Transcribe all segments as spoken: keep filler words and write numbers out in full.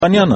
Պանյանը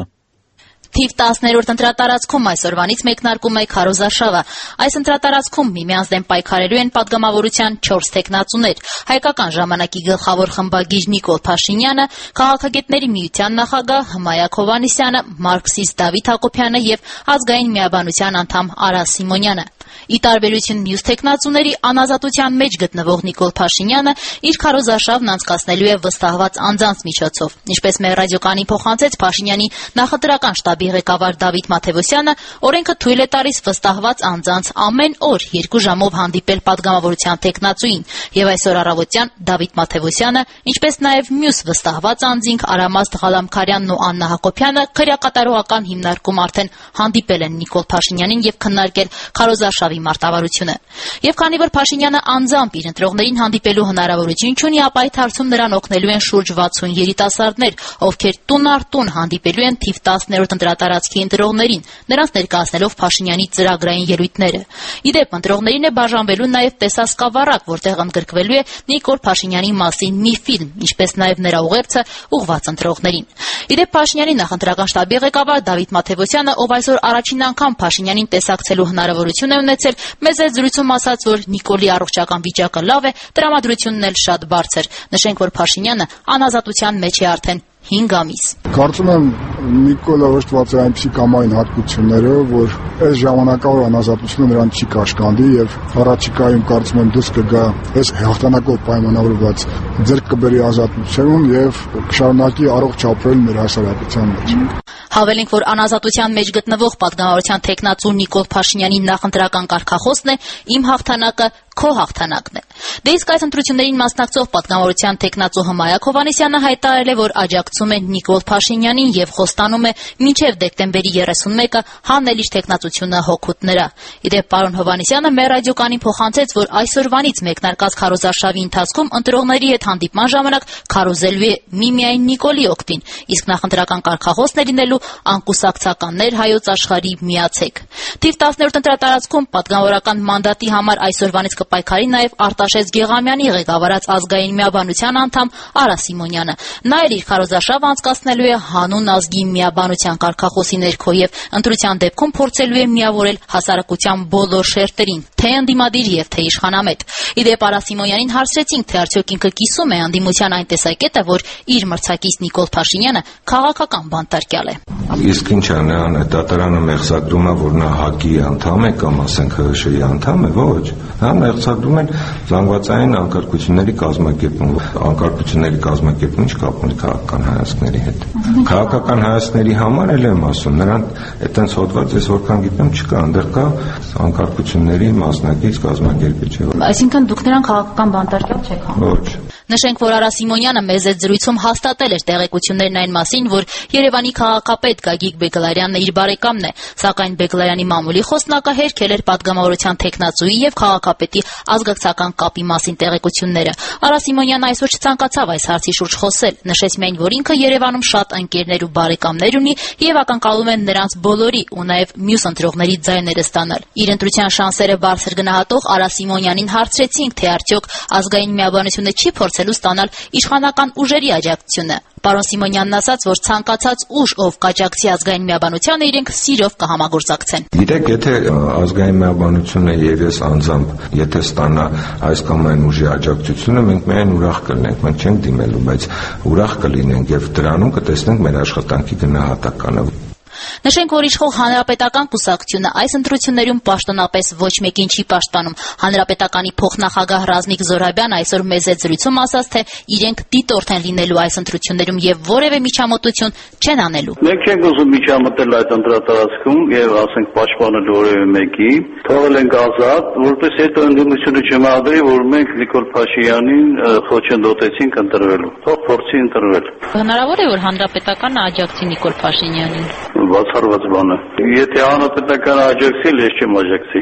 Թիվ տասներորդ ընտրատարածքում այսօրվանից մեկնարկում է քարոզարշավը։ Այս ընտրատարածքում միմյանց դեմ պայքարելու են պատգամավորության չորս թեկնածուներ՝ Հայկական ժամանակի գլխավոր խմբագիր Նիկոլ Փաշինյանը, Քաղաքագետների միության նախագահ Հմայակ Հովհաննիսյանը, մարքսիստ Դավիթ Հակոբյանը եւ Ազգային միաբանության անդամ Արա Սիմոնյանը։ Ի տարբերություն մյուս թեկնածուների, անազատության մեջ գտնվող Նիկոլ Փաշինյանը իր քարոզարշավն անցկացնելու է վստահված անձանց միջոցով։ Ինչպես մեր ռադիոկանի փոխանցեց Փաշինյանի նախընտրական շտաբի ղեկավար Դավիթ Մաթևոսյանը, օրենքը թույլ է տալիս վստահված անձանց ամեն օր երկու ժամով հանդիպել պատգամավորության թեկնածուին, եւ այսօր առավոտյան Դավիթ Մաթևոսյանը, ինչպես նաեւ մյուս վստահված անձինք Արամաստ Ղալամքարյանն ու Աննա Հակոբյանը քրեակատարողական հիմնարկում արդեն հանդիպել են Նիկոլ Փաշինյանին եւ քննարկել քարոզարշավի մարտավարությունը։ Եվ քանի որ Փաշինյանը անձամբ իր ընտրողներին հանդիպելու հնարավորություն չունի, ապա այդ հարցում նրան օգնելու են շուրջ վաթսուն երիտասարդներ, ովքեր տուն առ տուն հանդիպելու են թիվ տասներորդ ընտրատարածքի ընտրողներին, նրանց ներկայացնելով Փաշինյանի ծրագրային ելույթները։ Ի դեպ, ընտրողներին է բաժանվելու նաև տեսասկավառակ, որտեղ ընդգրկվելու է Նիկոլ Փաշինյանի մասին մի ֆիլմ, ինչպես նաև նրա ուղերձը ուղղված ընտրողներին։ Ի դեպ, Փաշինյանի նախընտրական շտաբի ղեկավար Դավիթ Մաթևոսյանը, ով այսօր առաջին անգամ Փաշինյանին տեսակցելու հնարավորություն է ունեցել, մեծ է զրույցում ասաց, որ Նիկոլի առողջական վիճակը լավ է, տրամադրությունն էլ շատ բարձր։ Նշենք, որ Փաշինյանը անազատության մեջ է արդեն հինգ ամիս։ Կարծում եմ Նիկոլը օժտված է այնպիսի կամային հատկություններով, որ այս ժամանակավոր անազատությունը նրան չի կաշկանդի եւ առաջիկայում կարծում եմ դուրս կգա այս հաղթանակով պայմանավորված ձեռք կբերի ազատություն եւ կշարունակի առողջ ապրել մեր հասարակության մեջ։ Հավելենք, որ անազատության մեջ գտնվող պատգամավորության թեկնածու Նիկոլ Փաշինյանի նախընտրական կարգախոսն է «Իմ հաղթանակը քո հաղթանակն է»։ Դե իսկ այս ընտրություններին մասնակցող պատգամավորության թեկնածու Հմայակ Հովհաննիսյանը հայտարարել է, որ աջակցում է Նիկոլ Փաշինյանին եւ խոստանում է մինչեւ դեկտեմբերի երեսունմեկը հանել իր թեկնածությունը հօգուտ նրա։ Ի դեպ, պարոն Հովհաննիսյանը մեր ռադիոկանին փոխանցեց, որ այսօրվանից մեկնարկած քարոզարշավի ընթացքում ընտրողների հետ հանդիպման ժամանակ քարոզելու է միմիայն Նիկոլի օգտին, իսկ նախընտրական կարգախոսն է լինելու անկուսակցականներ հայոց աշխարհի միացեք։ Թիվ տասներորդ ընտրատարածքում պատգամավորական մանդատի համար այսօրվանից կպայքարի նաև Արտաշես Գեղամյանի ղեկավարած Ազգային միաբանության անդամ Արա Սիմոնյանը։ Նա էլ իր քարոզարշավը անցկացնելու է հանուն ազգի միաբանության կարգախոսի ներքո եւ ընտրության դեպքում փորձելու է միավորել հասարակության բոլոր շերտերին, թե ընդդիմադիր եւ թե իշխանամետ։ Ի դեպ, Արա Սիմոնյանին հարցրեցինք, թե արդյոք ինքը կիսում է ընդդիմության այն տեսակետը, որ իր մրցակից Նիկոլ Փաշինյանը քաղաքական բանտարկյալ է։ Իսկ ինչ է նրան դատարանը մեղսագրում է, որ նա ՀԱԿ-ի անդամ է կամ ասենք ՀՀՇ-ի անդամ է, ոչ։ Նա մեղսագրում են զանգվածային անկարգությունների կազմակերպում։ Անկարգությունների կազմակերպումը ինչ կապ ունի քաղաքական հայացքների հետ։ Քաղաքական հայացքների համար էլ եմ ասում, նրան այդտենց հոդված ես որքան գիտեմ չկա, այնտեղ կա անկարգությունների մասնակից կազմակերպիչ։ Այսինքն դուք նրան քաղաքական բանտարկյալ չեք հանում։ Ոչ։ Նշենք, որ Արա Սիմոնյանը մեծ այդ զրույցում հաստատել էր տեղեկություններն այն մասին, որ Երևանի քաղաքապետ Գագիկ Բեգլարյանն իր բարեկամն է, սակայն Բեգլարյանի մամուլի խոսնակը հերքել էր պատգամավորության թեկնածուի եւ քաղաքապետի ազգակցական կապի մասին տեղեկությունները։ Արա Սիմոնյանը այսօր չցանկացավ այս հարցի շուրջ խոսել, նշեց միայն, որ ինքը Երևանում շատ ընկերներ ու բարեկամներ ունի եւ ակնկալում են նրանց բոլորի ու նաեւ մյուս ընտրողների ձայները ստանալ։ Իր ընտրության շանսերը բարձր գնահատող Արա Սիմոնյանին հարցրեցինք, թե արդյոք Ազգային միաբանությունը չի փորձելու ստանալ իշխանական ուժերի աջակցությունը։ Պարոն Սիմոնյանն ասաց, որ ցանկացած ուժ, ով կաջակցի Ազգային միաբանությանը, իրենք սիրով կհամագործակցեն։ Գիտեք, եթե Ազգային միաբանությունը եւ ես անձամբ, եթե ստանա այս կամ այն ուժի աջակցությունը, մենք միայն ուրախ կլինենք, մենք չենք դիմելու, բայց ուրախ կլինենք եւ դրանում կտեսնենք մեր աշխատանքի գնահատականը։ Նշենք, որ իշխող Հանրապետական կուսակցությունը այս ընտրություններում պաշտոնապես ոչ մեկին չի պաշտպանում։ Հանրապետականի փոխնախագահ Ռազմիկ Զոհրաբյանը այսօր մեծ զրույցում ասաց, թե իրենք դիտորդ են լինելու այս ընտրություններում եւ որևէ միջամտություն չեն անելու։ Մենք չենք ուզում միջամտել այդ ընտրատարածքում եւ ասենք պաշտպանել որևէ մեկի, թողել ենք ազատ, որպես հետո ընդդիմությունը չմահադրի, որ մենք Նիկոլ Փաշինյանին խոչընդոտեցինք ընտրվելու։ Թող փորձի ընտրվել։ Հնարավոր է, որ Հանրապետականը աջակցի Նիկոլ Փաշինյանին։ Բացառված բան է։ Եթե հանրապետականը աջակցի, ես չեմ աջակցի։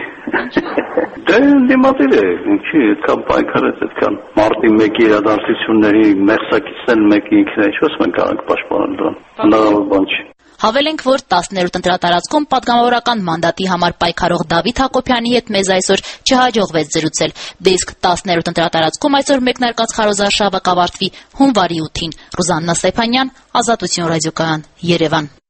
Դե դիմացել է, ինչի, այդքան պայքարեց, այդքան մարտի մեկի իրադարձությունների մեղսակիցն մեկի ինքն է, ինչպես մենք կարող ենք պաշտպանել դրան։ Հնարավոր բան չի։ Հավելենք, որ տասներորդ ընտրատարածքում պատգամավորական մանդատի համար պայքարող Դավիթ Հակոբյանի հետ մեզ այսօր չհաջողվեց զրուցել, դե իսկ տասներորդ ընտրատարածքում այսօր մեկնարկած քարոզարշավը կավարտվի հունվարի ութին։ Ռուզաննա Ստեփանյան, Ազատություն ռադիոկայան, Երևան։